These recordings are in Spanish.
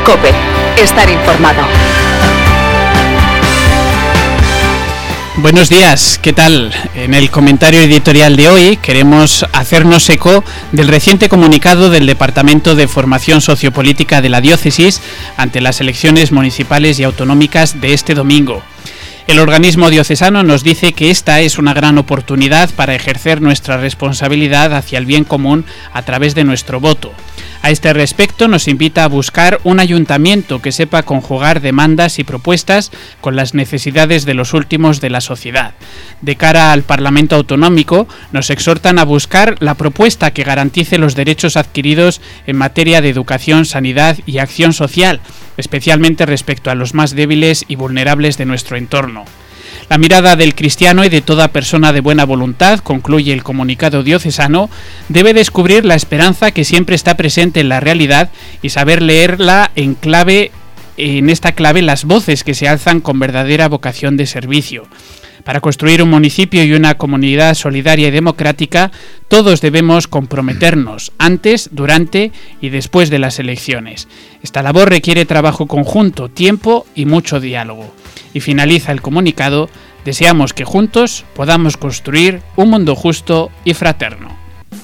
COPE. Estar informado. Buenos días, ¿qué tal? En el comentario editorial de hoy queremos hacernos eco del reciente comunicado del Departamento de Formación Sociopolítica de la Diócesis ante las elecciones municipales y autonómicas de este domingo. El organismo diocesano nos dice que esta es una gran oportunidad para ejercer nuestra responsabilidad hacia el bien común a través de nuestro voto. A este respecto nos invita a buscar un ayuntamiento que sepa conjugar demandas y propuestas con las necesidades de los últimos de la sociedad. De cara al Parlamento Autonómico, nos exhortan a buscar la propuesta que garantice los derechos adquiridos en materia de educación, sanidad y acción social, especialmente respecto a los más débiles y vulnerables de nuestro entorno. La mirada del cristiano y de toda persona de buena voluntad, concluye el comunicado diocesano, debe descubrir la esperanza que siempre está presente en la realidad y saber leerla en esta clave las voces que se alzan con verdadera vocación de servicio. Para construir un municipio y una comunidad solidaria y democrática, todos debemos comprometernos antes, durante y después de las elecciones. Esta labor requiere trabajo conjunto, tiempo y mucho diálogo. Y finaliza el comunicado: deseamos que juntos podamos construir un mundo justo y fraterno.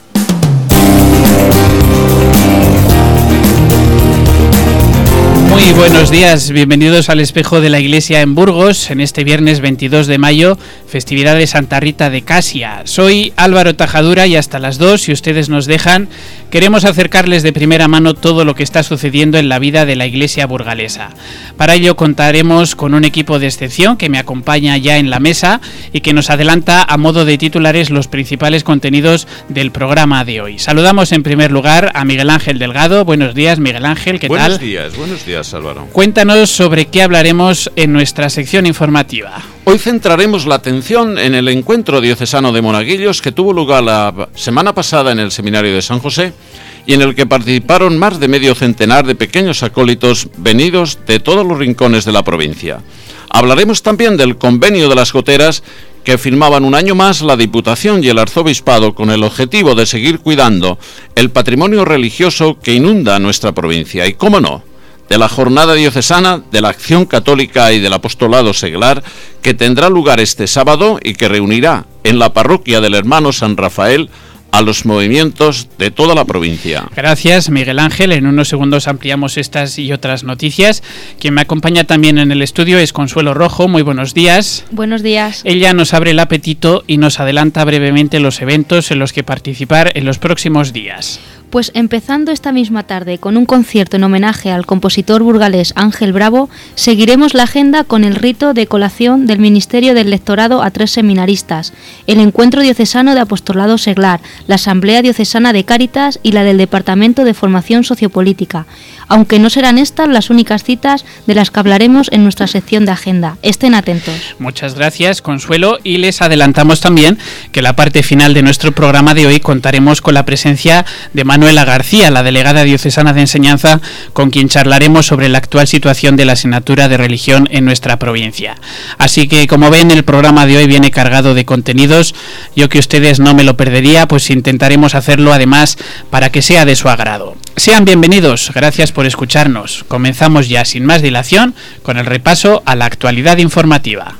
Muy buenos días, bienvenidos al Espejo de la Iglesia en Burgos, en este viernes 22 de mayo, festividad de Santa Rita de Casia. Soy Álvaro Tajadura y hasta las 2, si ustedes nos dejan, queremos acercarles de primera mano todo lo que está sucediendo en la vida de la Iglesia burgalesa. Para ello contaremos con un equipo de excepción que me acompaña ya en la mesa y que nos adelanta a modo de titulares los principales contenidos del programa de hoy. Saludamos en primer lugar a Miguel Ángel Delgado. Buenos días, Miguel Ángel, ¿qué tal? Buenos días, Álvaro. Cuéntanos sobre qué hablaremos en nuestra sección informativa. Hoy centraremos la atención en el encuentro diocesano de Monaguillos que tuvo lugar la semana pasada en el Seminario de San José y en el que participaron más de medio centenar de pequeños acólitos venidos de todos los rincones de la provincia. Hablaremos también del convenio de las goteras que firmaban un año más la Diputación y el Arzobispado con el objetivo de seguir cuidando el patrimonio religioso que inunda nuestra provincia y, cómo no, de la jornada diocesana de la Acción Católica y del Apostolado Seglar que tendrá lugar este sábado y que reunirá en la parroquia del Hermano San Rafael a los movimientos de toda la provincia. Gracias, Miguel Ángel. En unos segundos ampliamos estas y otras noticias. Quien me acompaña también en el estudio es Consuelo Rojo. Muy buenos días. Buenos días. Ella nos abre el apetito y nos adelanta brevemente los eventos en los que participar en los próximos días. Pues empezando esta misma tarde con un concierto en homenaje al compositor burgalés Ángel Bravo, seguiremos la agenda con el rito de colación del Ministerio del Lectorado a 3 seminaristas, el Encuentro Diocesano de Apostolado Seglar, la Asamblea Diocesana de Cáritas y la del Departamento de Formación Sociopolítica, aunque no serán estas las únicas citas de las que hablaremos en nuestra sección de agenda. Estén atentos. Muchas gracias, Consuelo, y les adelantamos también que en la parte final de nuestro programa de hoy contaremos con la presencia de Manuela García, la delegada diocesana de enseñanza, con quien charlaremos sobre la actual situación de la asignatura de religión en nuestra provincia. Así que, como ven, el programa de hoy viene cargado de contenidos. Yo que ustedes no me lo perdería, pues intentaremos hacerlo además para que sea de su agrado. Sean bienvenidos, gracias por escucharnos. Comenzamos ya sin más dilación con el repaso a la actualidad informativa.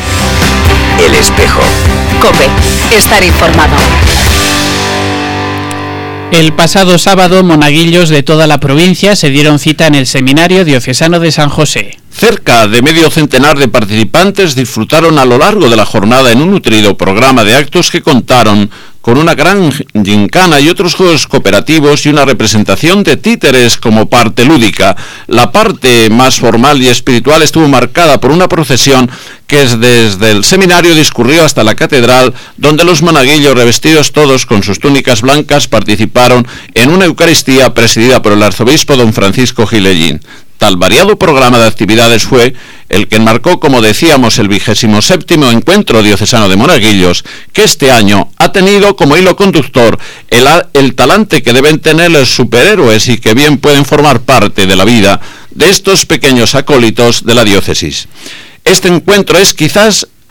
El Espejo. COPE. Estar informado. El pasado sábado, monaguillos de toda la provincia se dieron cita en el Seminario Diocesano de San José. Cerca de medio centenar de participantes disfrutaron a lo largo de la jornada en un nutrido programa de actos que contaron con una gran gincana y otros juegos cooperativos y una representación de títeres como parte lúdica. La parte más formal y espiritual estuvo marcada por una procesión que desde el seminario discurrió hasta la catedral, donde los monaguillos, revestidos todos con sus túnicas blancas, participaron en una Eucaristía presidida por el arzobispo don Francisco Gilellín. Tal variado programa de actividades fue el que enmarcó, como decíamos, el 27º Encuentro Diocesano de Monaguillos, que este año ha tenido como hilo conductor el talante que deben tener los superhéroes y que bien pueden formar parte de la vida de estos pequeños acólitos de la diócesis. Este encuentro es quizás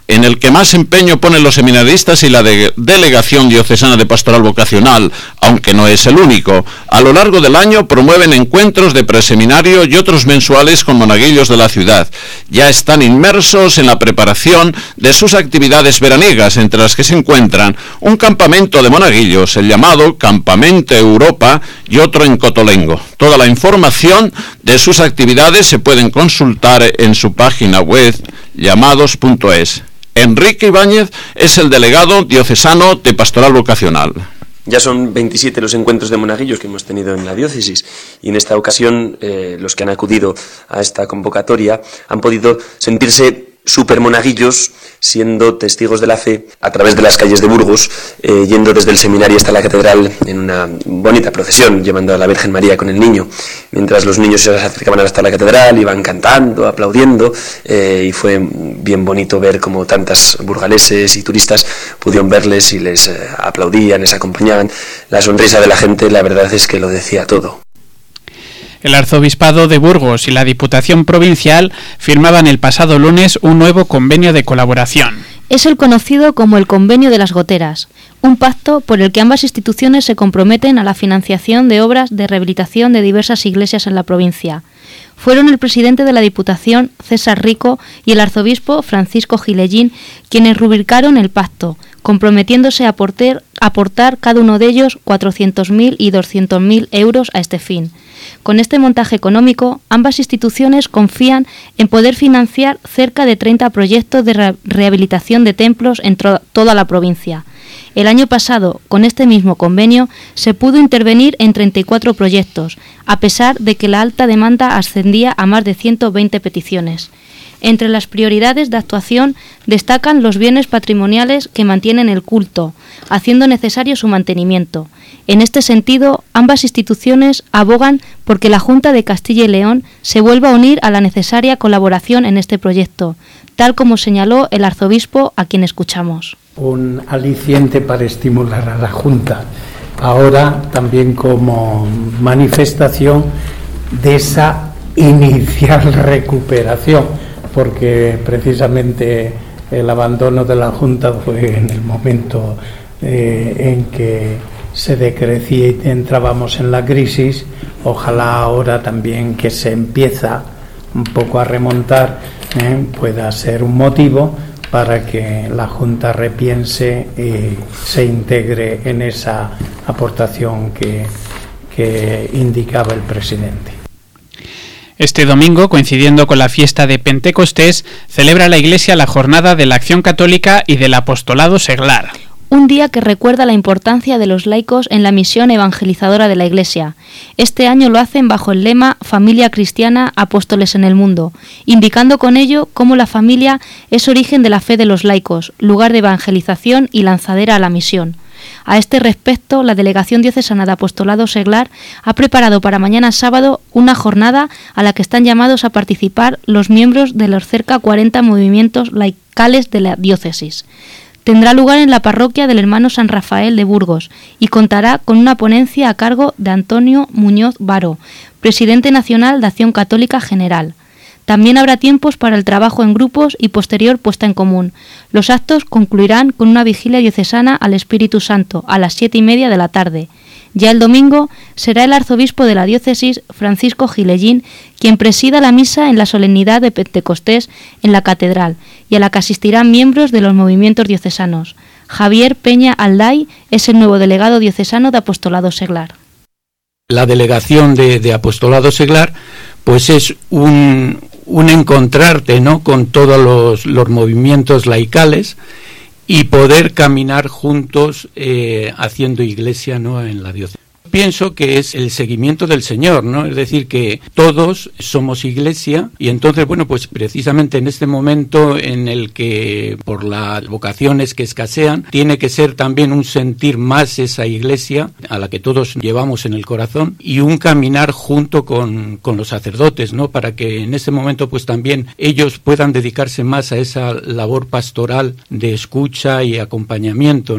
en el que más empeño ponen los seminaristas y la Delegación Diocesana de Pastoral Vocacional, aunque no es el único. A lo largo del año promueven encuentros de preseminario y otros mensuales con monaguillos de la ciudad. Ya están inmersos en la preparación de sus actividades veraniegas, entre las que se encuentran un campamento de monaguillos, el llamado Campamento Europa, y otro en Cotolengo. Toda la información de sus actividades se pueden consultar en su página web llamados.es. Enrique Ibáñez es el delegado diocesano de Pastoral Vocacional. Ya son 27 los encuentros de monaguillos que hemos tenido en la diócesis y en esta ocasión los que han acudido a esta convocatoria han podido sentirse supermonaguillos, siendo testigos de la fe a través de las calles de Burgos, yendo desde el seminario hasta la catedral en una bonita procesión, llevando a la Virgen María con el niño. Mientras los niños se acercaban hasta la catedral, iban cantando, aplaudiendo, y fue bien bonito ver cómo tantas burgaleses y turistas pudieron verles y les aplaudían, les acompañaban. La sonrisa de la gente, la verdad es que lo decía todo. El Arzobispado de Burgos y la Diputación Provincial firmaban el pasado lunes un nuevo convenio de colaboración. Es el conocido como el Convenio de las Goteras, un pacto por el que ambas instituciones se comprometen a la financiación de obras de rehabilitación de diversas iglesias en la provincia. Fueron el presidente de la Diputación, César Rico, y el arzobispo, Francisco Gilellín, quienes rubricaron el pacto, comprometiéndose a aportar cada uno de ellos 400.000 y 200.000 euros a este fin. Con este montaje económico, ambas instituciones confían en poder financiar cerca de 30 proyectos de rehabilitación de templos en toda la provincia. El año pasado, con este mismo convenio, se pudo intervenir en 34 proyectos, a pesar de que la alta demanda ascendía a más de 120 peticiones. Entre las prioridades de actuación destacan los bienes patrimoniales que mantienen el culto, haciendo necesario su mantenimiento. En este sentido, ambas instituciones abogan porque la Junta de Castilla y León se vuelva a unir a la necesaria colaboración en este proyecto, tal como señaló el arzobispo, a quien escuchamos. Un aliciente para estimular a la Junta, ahora también como manifestación de esa inicial recuperación, porque precisamente el abandono de la Junta fue en el momento en que se decrecía y entrábamos en la crisis. Ojalá ahora también que se empieza un poco a remontar pueda ser un motivo para que la Junta repiense y se integre en esa aportación que indicaba el presidente. Este domingo, coincidiendo con la fiesta de Pentecostés, celebra la Iglesia la Jornada de la Acción Católica y del Apostolado Seglar. Un día que recuerda la importancia de los laicos en la misión evangelizadora de la Iglesia. Este año lo hacen bajo el lema Familia Cristiana, Apóstoles en el Mundo, indicando con ello cómo la familia es origen de la fe de los laicos, lugar de evangelización y lanzadera a la misión. A este respecto, la Delegación Diocesana de Apostolado Seglar ha preparado para mañana sábado una jornada a la que están llamados a participar los miembros de los cerca 40 movimientos laicales de la diócesis. Tendrá lugar en la parroquia del Hermano San Rafael de Burgos y contará con una ponencia a cargo de Antonio Muñoz Varo, presidente nacional de Acción Católica General. También habrá tiempos para el trabajo en grupos y posterior puesta en común. Los actos concluirán con una vigilia diocesana al Espíritu Santo a las 7:30 de la tarde. Ya el domingo será el arzobispo de la diócesis, Francisco Gilellín, quien presida la misa en la solemnidad de Pentecostés en la catedral y a la que asistirán miembros de los movimientos diocesanos. Javier Peña Alday es el nuevo delegado diocesano de Apostolado Seglar. La delegación de Apostolado Seglar pues es un encontrarte, ¿no?, con todos los movimientos laicales y poder caminar juntos haciendo iglesia, ¿no?, en la diócesis. Pienso que es el seguimiento del Señor, ¿no? Es decir, que todos somos iglesia y entonces, bueno, pues precisamente en este momento en el que por las vocaciones que escasean, tiene que ser también un sentir más esa iglesia a la que todos llevamos en el corazón y un caminar junto con los sacerdotes, ¿no? Para que en ese momento pues también ellos puedan dedicarse más a esa labor pastoral de escucha y acompañamiento.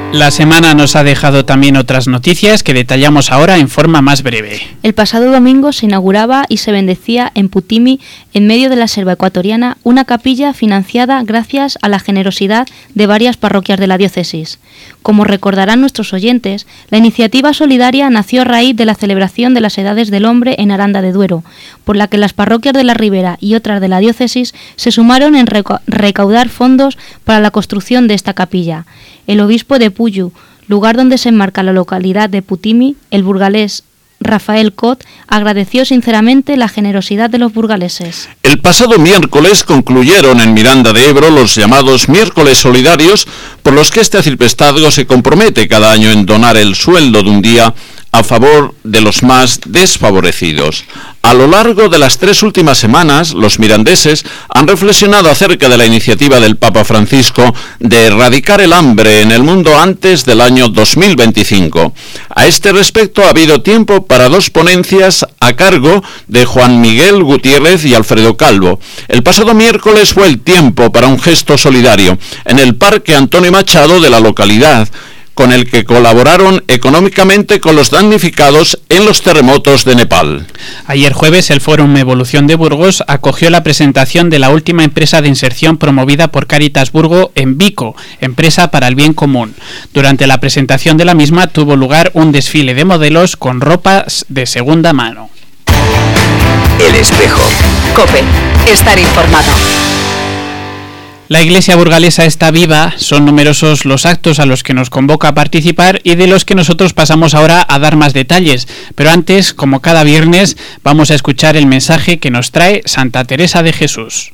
La semana nos ha dejado también otras noticias que detallamos ahora en forma más breve. El pasado domingo se inauguraba y se bendecía en Putimi, en medio de la selva ecuatoriana, una capilla financiada gracias a la generosidad de varias parroquias de la diócesis. Como recordarán nuestros oyentes, la iniciativa solidaria nació a raíz de la celebración de las Edades del Hombre en Aranda de Duero, por la que las parroquias de la Ribera y otras de la diócesis se sumaron en recaudar fondos para la construcción de esta capilla. El obispo de Puyu, lugar donde se enmarca la localidad de Putimi, el burgalés Rafael Cot, agradeció sinceramente la generosidad de los burgaleses. El pasado miércoles concluyeron en Miranda de Ebro los llamados miércoles solidarios, por los que este arciprestazgo se compromete cada año en donar el sueldo de un día a favor de los más desfavorecidos. A lo largo de las 3 últimas semanas, los mirandeses han reflexionado acerca de la iniciativa del Papa Francisco de erradicar el hambre en el mundo antes del año 2025. A este respecto ha habido tiempo para 2 ponencias a cargo de Juan Miguel Gutiérrez y Alfredo Calvo. El pasado miércoles fue el tiempo para un gesto solidario en el Parque Antonio Machado de la localidad, con el que colaboraron económicamente con los damnificados en los terremotos de Nepal. Ayer jueves el Fórum Evolución de Burgos acogió la presentación de la última empresa de inserción promovida por Cáritas Burgo en Vico, empresa para el bien común. Durante la presentación de la misma tuvo lugar un desfile de modelos con ropas de segunda mano. El Espejo. COPE. Estar informado. La Iglesia burgalesa está viva, son numerosos los actos a los que nos convoca a participar y de los que nosotros pasamos ahora a dar más detalles. Pero antes, como cada viernes, vamos a escuchar el mensaje que nos trae Santa Teresa de Jesús.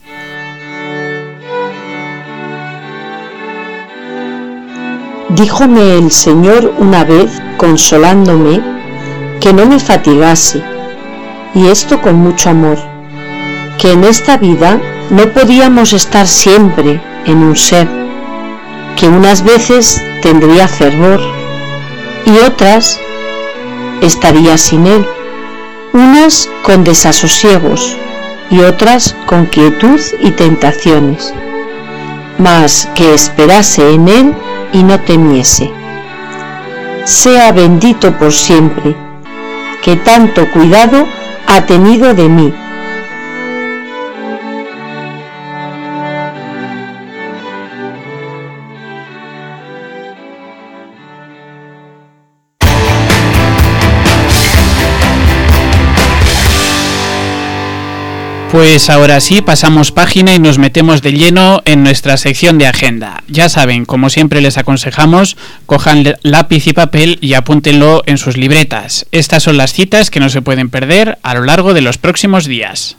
Díjome el Señor una vez, consolándome, que no me fatigase, y esto con mucho amor, que en esta vida no podíamos estar siempre en un ser, que unas veces tendría fervor y otras estaría sin él, unas con desasosiegos y otras con quietud y tentaciones, mas que esperase en él y no temiese. Sea bendito por siempre, que tanto cuidado ha tenido de mí. Pues ahora sí, pasamos página y nos metemos de lleno en nuestra sección de agenda. Ya saben, como siempre les aconsejamos, cojan lápiz y papel y apúntenlo en sus libretas. Estas son las citas que no se pueden perder a lo largo de los próximos días.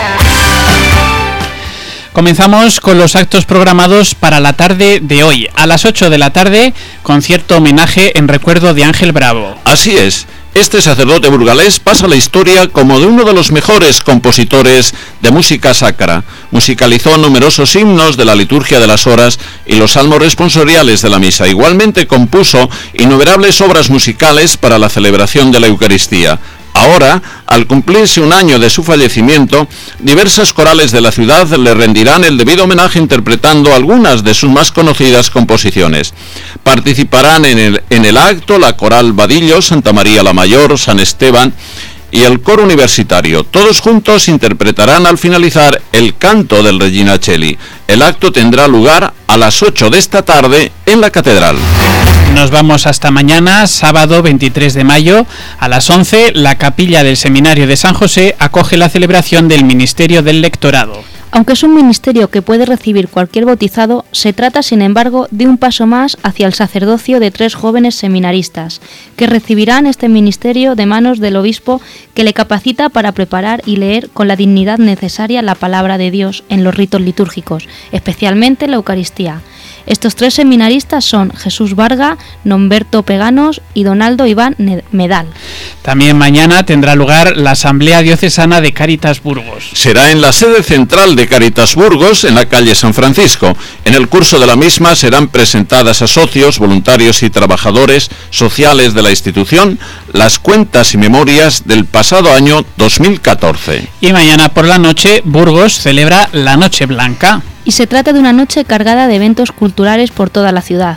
Comenzamos con los actos programados para la tarde de hoy. A las 8 de la tarde, concierto homenaje en recuerdo de Ángel Bravo. Así es. Este sacerdote burgalés pasa la historia como de uno de los mejores compositores de música sacra. Musicalizó numerosos himnos de la liturgia de las horas y los salmos responsoriales de la misa. Igualmente compuso innumerables obras musicales para la celebración de la Eucaristía. Ahora, al cumplirse un año de su fallecimiento, diversas corales de la ciudad le rendirán el debido homenaje interpretando algunas de sus más conocidas composiciones. Participarán en el acto la Coral Vadillo, Santa María la Mayor, San Esteban y el coro universitario. Todos juntos interpretarán al finalizar el canto del Regina Coeli. El acto tendrá lugar a las 8 de esta tarde en la catedral. Nos vamos hasta mañana, sábado 23 de mayo, a las 11, la capilla del Seminario de San José acoge la celebración del Ministerio del Lectorado. Aunque es un ministerio que puede recibir cualquier bautizado, se trata, sin embargo, de un paso más hacia el sacerdocio de 3 jóvenes seminaristas, que recibirán este ministerio de manos del obispo, que le capacita para preparar y leer con la dignidad necesaria la palabra de Dios en los ritos litúrgicos, especialmente la Eucaristía. Estos 3 seminaristas son Jesús Varga, Nomberto Peganos y Donaldo Iván Medal. También mañana tendrá lugar la Asamblea Diocesana de Cáritas Burgos. Será en la sede central de Cáritas Burgos, en la calle San Francisco. En el curso de la misma serán presentadas a socios, voluntarios y trabajadores sociales de la institución las cuentas y memorias del pasado año 2014. Y mañana por la noche, Burgos celebra la Noche Blanca. Y se trata de una noche cargada de eventos culturales por toda la ciudad.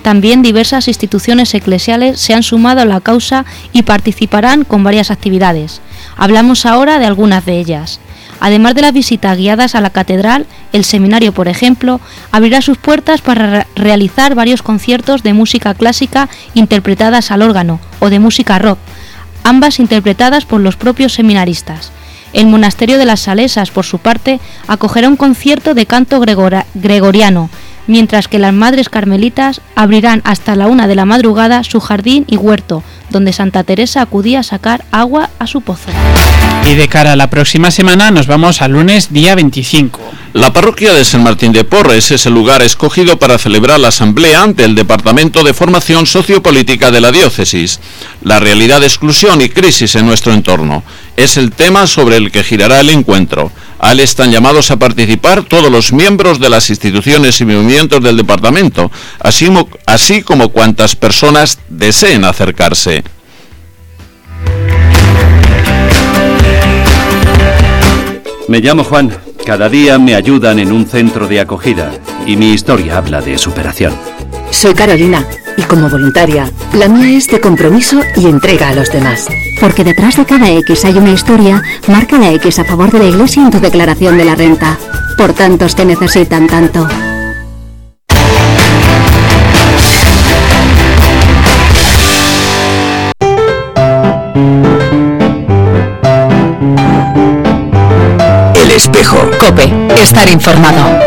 También diversas instituciones eclesiales se han sumado a la causa y participarán con varias actividades. Hablamos ahora de algunas de ellas. Además de las visitas guiadas a la catedral, el seminario, por ejemplo, abrirá sus puertas para realizar varios conciertos de música clásica interpretadas al órgano o de música rock, ambas interpretadas por los propios seminaristas. El monasterio de las Salesas, por su parte, acogerá un concierto de canto gregoriano, mientras que las Madres Carmelitas abrirán hasta la 1 de la madrugada su jardín y huerto, donde Santa Teresa acudía a sacar agua a su pozo. Y de cara a la próxima semana nos vamos al lunes día 25. La parroquia de San Martín de Porres es el lugar escogido para celebrar la asamblea ante el Departamento de Formación Sociopolítica de la Diócesis. La realidad de exclusión y crisis en nuestro entorno es el tema sobre el que girará el encuentro. A él están llamados a participar todos los miembros de las instituciones y movimientos del departamento, así como cuantas personas deseen acercarse. Me llamo Juan. Cada día me ayudan en un centro de acogida y mi historia habla de superación. Soy Carolina y como voluntaria, la mía es de compromiso y entrega a los demás. Porque detrás de cada X hay una historia, marca la X a favor de la Iglesia en tu declaración de la renta. Por tantos que necesitan tanto. El Espejo. COPE. Estar informado.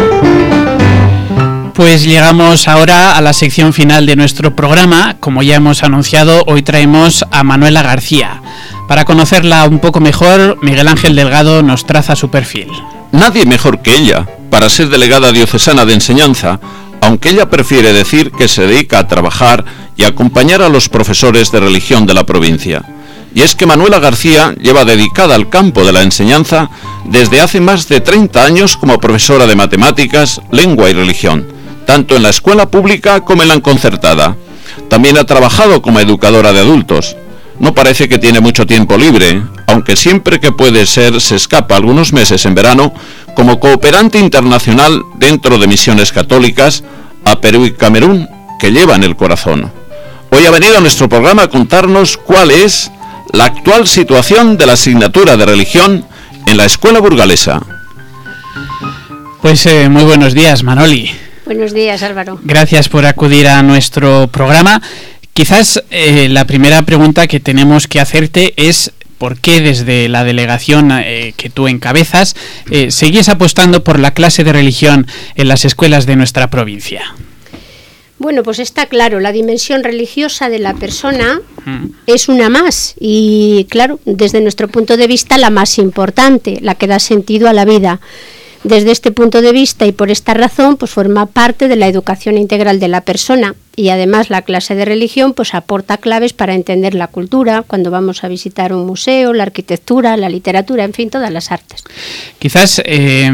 Pues llegamos ahora a la sección final de nuestro programa. Como ya hemos anunciado, hoy traemos a Manuela García. Para conocerla un poco mejor, Miguel Ángel Delgado nos traza su perfil. Nadie mejor que ella para ser delegada diocesana de enseñanza, aunque ella prefiere decir que se dedica a trabajar y acompañar a los profesores de religión de la provincia. Y es que Manuela García lleva dedicada al campo de la enseñanza desde hace más de 30 años como profesora de matemáticas, lengua y religión, tanto en la escuela pública como en la concertada. También ha trabajado como educadora de adultos. No parece que tiene mucho tiempo libre, aunque siempre que puede ser se escapa algunos meses en verano como cooperante internacional dentro de misiones católicas a Perú y Camerún, que lleva en el corazón. Hoy ha venido a nuestro programa a contarnos cuál es la actual situación de la asignatura de religión en la escuela burgalesa. Pues muy buenos días, Manoli. Buenos días, Álvaro. Gracias por acudir a nuestro programa. Quizás la primera pregunta que tenemos que hacerte es ¿por qué desde la delegación que tú encabezas seguís apostando por la clase de religión en las escuelas de nuestra provincia? Bueno, pues está claro, la dimensión religiosa de la persona es una más y, claro, desde nuestro punto de vista la más importante, la que da sentido a la vida. Desde este punto de vista y por esta razón, pues forma parte de la educación integral de la persona y además la clase de religión pues aporta claves para entender la cultura, cuando vamos a visitar un museo, la arquitectura, la literatura, en fin, todas las artes. Quizás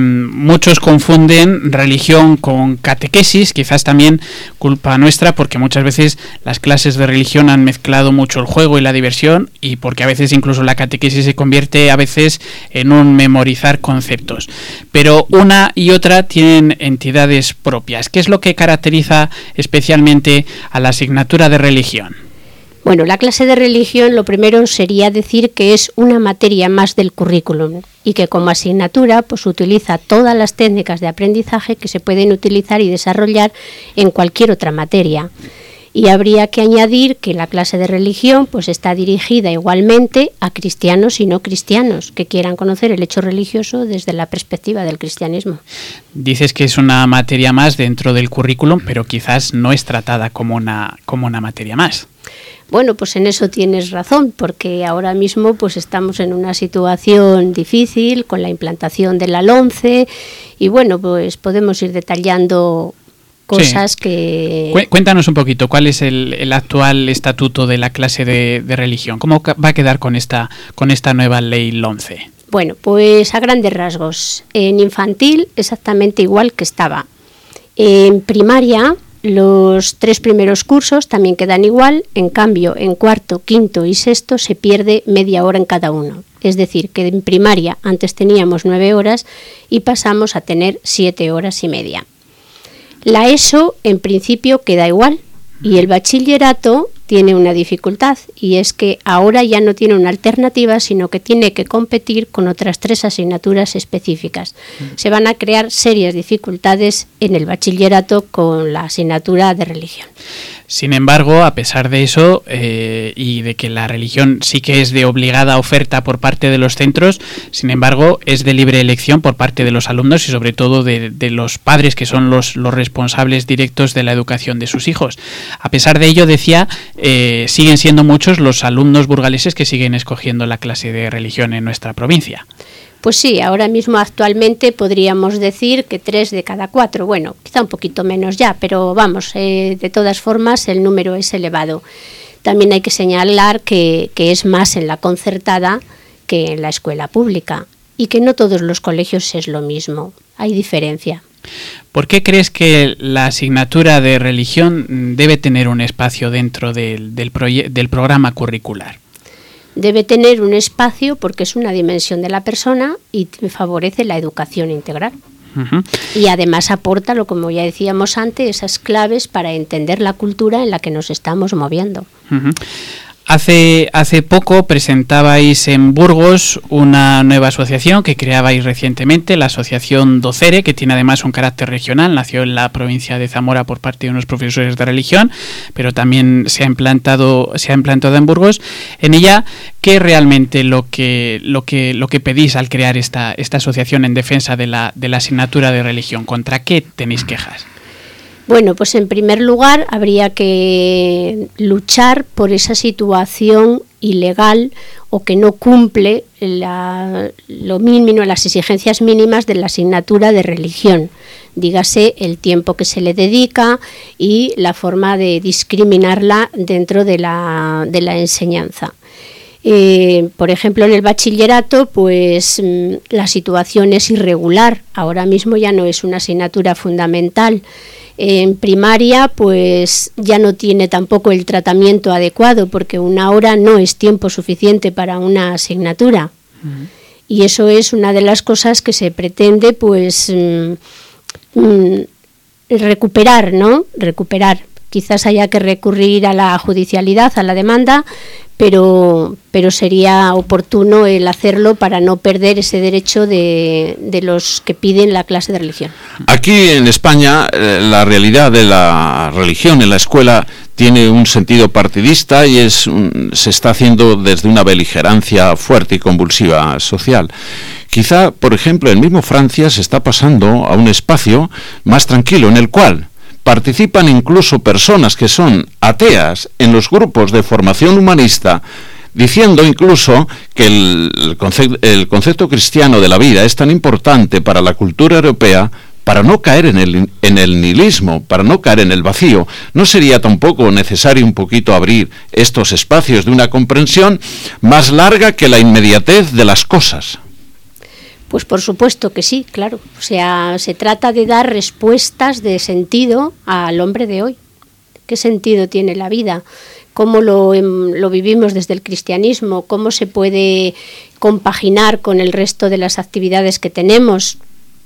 muchos confunden religión con catequesis, quizás también culpa nuestra porque muchas veces las clases de religión han mezclado mucho el juego y la diversión y porque a veces incluso la catequesis se convierte a veces en un memorizar conceptos. Pero una y otra tienen entidades propias. ¿Qué es lo que caracteriza especialmente a la asignatura de religión? Bueno, la clase de religión lo primero sería decir que es una materia más del currículum y que como asignatura pues utiliza todas las técnicas de aprendizaje que se pueden utilizar y desarrollar en cualquier otra materia. Y habría que añadir que la clase de religión pues está dirigida igualmente a cristianos y no cristianos que quieran conocer el hecho religioso desde la perspectiva del cristianismo. Dices que es una materia más dentro del currículum, pero quizás no es tratada como una materia más. Bueno, pues en eso tienes razón, porque ahora mismo pues estamos en una situación difícil con la implantación de la LOMCE y bueno, pues podemos ir detallando cosas que... Cuéntanos un poquito, ¿cuál es el actual estatuto de la clase de religión? ¿Cómo va a quedar con esta nueva ley LOMCE? Bueno, pues a grandes rasgos. En infantil exactamente igual que estaba. En primaria los 3 primeros cursos también quedan igual, en cambio en cuarto, quinto y sexto se pierde media hora en cada uno. Es decir, que en primaria antes teníamos 9 horas y pasamos a tener 7 horas y media. La ESO, en principio, queda igual, y el bachillerato tiene una dificultad, y es que ahora ya no tiene una alternativa, sino que tiene que competir con otras 3 asignaturas específicas. Se van a crear serias dificultades en el bachillerato con la asignatura de religión. Sin embargo, a pesar de eso, y de que la religión sí que es de obligada oferta por parte de los centros, sin embargo, es de libre elección por parte de los alumnos y sobre todo de los padres, que son los responsables directos de la educación de sus hijos. A pesar de ello, decía, siguen siendo muchos los alumnos burgaleses que siguen escogiendo la clase de religión en nuestra provincia. Pues sí, ahora mismo actualmente podríamos decir que 3 de cada 4, bueno, quizá un poquito menos ya, pero vamos, de todas formas el número es elevado. También hay que señalar que es más en la concertada que en la escuela pública y que no todos los colegios es lo mismo, hay diferencia. ¿Por qué crees que la asignatura de religión debe tener un espacio dentro del programa curricular? Debe tener un espacio porque es una dimensión de la persona y favorece la educación integral. Uh-huh. Y además aporta, como ya decíamos antes, esas claves para entender la cultura en la que nos estamos moviendo. Uh-huh. Hace poco presentabais en Burgos una nueva asociación que creabais recientemente, la Asociación Docere, que tiene además un carácter regional, nació en la provincia de Zamora por parte de unos profesores de religión, pero también se ha implantado en Burgos. En ella, ¿qué es realmente lo que pedís al crear esta asociación en defensa de la asignatura de religión? ¿Contra qué tenéis quejas? Bueno, pues en primer lugar habría que luchar por esa situación ilegal o que no cumple lo mínimo, las exigencias mínimas de la asignatura de religión. Dígase el tiempo que se le dedica y la forma de discriminarla dentro de la enseñanza. Por ejemplo, en el bachillerato, pues la situación es irregular. Ahora mismo ya no es una asignatura fundamental. En primaria, pues ya no tiene tampoco el tratamiento adecuado, porque 1 hora no es tiempo suficiente para una asignatura. Uh-huh. Y eso es una de las cosas que se pretende, pues, recuperar, ¿no? Recuperar. Quizás haya que recurrir a la judicialidad, a la demanda, pero sería oportuno el hacerlo para no perder ese derecho de los que piden la clase de religión. Aquí en España la realidad de la religión en la escuela tiene un sentido partidista y se está haciendo desde una beligerancia fuerte y convulsiva social. Quizá, por ejemplo, en mismo Francia se está pasando a un espacio más tranquilo en el cual participan incluso personas que son ateas en los grupos de formación humanista, diciendo incluso que el concepto cristiano de la vida es tan importante para la cultura europea para no caer en el nihilismo, para no caer en el vacío. ¿No sería tampoco necesario un poquito abrir estos espacios de una comprensión más larga que la inmediatez de las cosas? Pues por supuesto que sí, claro. O sea, se trata de dar respuestas de sentido al hombre de hoy. ¿Qué sentido tiene la vida? ¿Cómo lo vivimos desde el cristianismo? ¿Cómo se puede compaginar con el resto de las actividades que tenemos?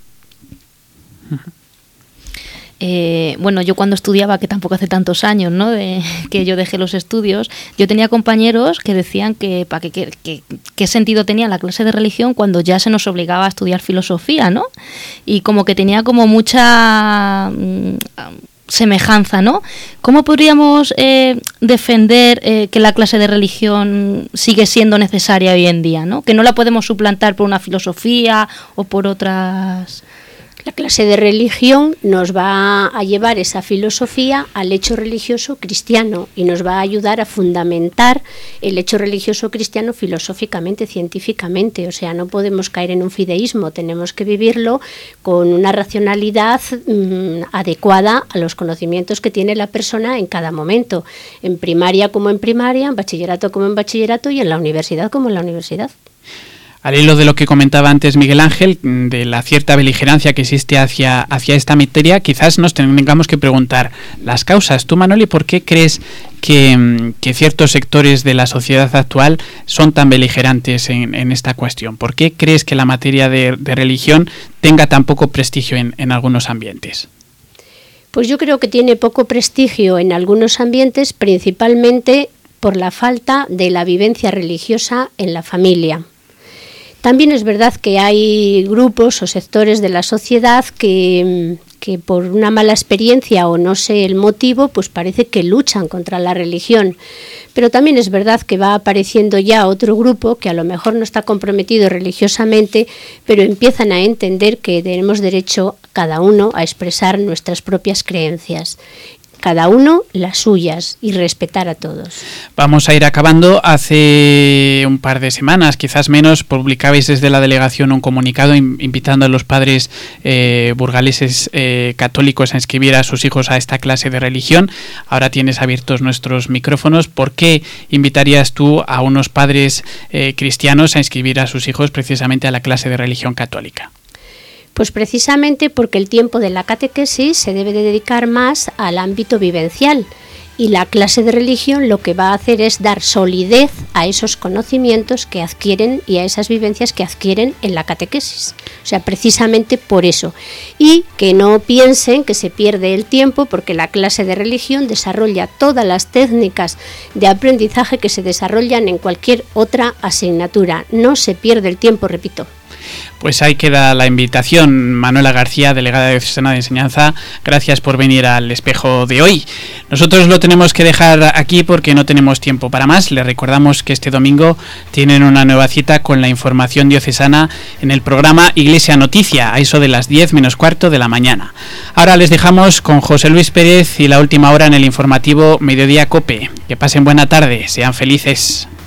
Bueno, yo cuando estudiaba, que tampoco hace tantos años, ¿no?, que yo dejé los estudios, yo tenía compañeros que decían que qué sentido tenía la clase de religión cuando ya se nos obligaba a estudiar filosofía, ¿no? Y como que tenía como mucha semejanza, ¿no? ¿Cómo podríamos defender que la clase de religión sigue siendo necesaria hoy en día, ¿no? Que no la podemos suplantar por una filosofía o por otras... La clase de religión nos va a llevar esa filosofía al hecho religioso cristiano y nos va a ayudar a fundamentar el hecho religioso cristiano filosóficamente, científicamente. O sea, no podemos caer en un fideísmo, tenemos que vivirlo con una racionalidad adecuada a los conocimientos que tiene la persona en cada momento, en primaria como en primaria, en bachillerato como en bachillerato y en la universidad como en la universidad. Al hilo de lo que comentaba antes Miguel Ángel, de la cierta beligerancia que existe hacia esta materia, quizás nos tengamos que preguntar las causas. Tú, Manoli, ¿por qué crees que ciertos sectores de la sociedad actual son tan beligerantes en esta cuestión? ¿Por qué crees que la materia de religión tenga tan poco prestigio en algunos ambientes? Pues yo creo que tiene poco prestigio en algunos ambientes, principalmente por la falta de la vivencia religiosa en la familia. También es verdad que hay grupos o sectores de la sociedad que por una mala experiencia o no sé el motivo, pues parece que luchan contra la religión. Pero también es verdad que va apareciendo ya otro grupo que a lo mejor no está comprometido religiosamente, pero empiezan a entender que tenemos derecho cada uno a expresar nuestras propias creencias. Cada uno las suyas y respetar a todos. Vamos a ir acabando. Hace un par de semanas, quizás menos, publicabais desde la delegación un comunicado invitando a los padres burgaleses católicos a inscribir a sus hijos a esta clase de religión. Ahora tienes abiertos nuestros micrófonos. ¿Por qué invitarías tú a unos padres cristianos a inscribir a sus hijos precisamente a la clase de religión católica? Pues precisamente porque el tiempo de la catequesis se debe de dedicar más al ámbito vivencial y la clase de religión lo que va a hacer es dar solidez a esos conocimientos que adquieren y a esas vivencias que adquieren en la catequesis. O sea, precisamente por eso. Y que no piensen que se pierde el tiempo porque la clase de religión desarrolla todas las técnicas de aprendizaje que se desarrollan en cualquier otra asignatura. No se pierde el tiempo, repito. Pues ahí queda la invitación. Manuela García, delegada diocesana de enseñanza, gracias por venir al Espejo de hoy. Nosotros lo tenemos que dejar aquí porque no tenemos tiempo para más. Les recordamos que este domingo tienen una nueva cita con la información diocesana en el programa Iglesia Noticia, a eso de las 10 menos cuarto de la mañana. Ahora les dejamos con José Luis Pérez y la última hora en el informativo Mediodía COPE. Que pasen buena tarde, sean felices.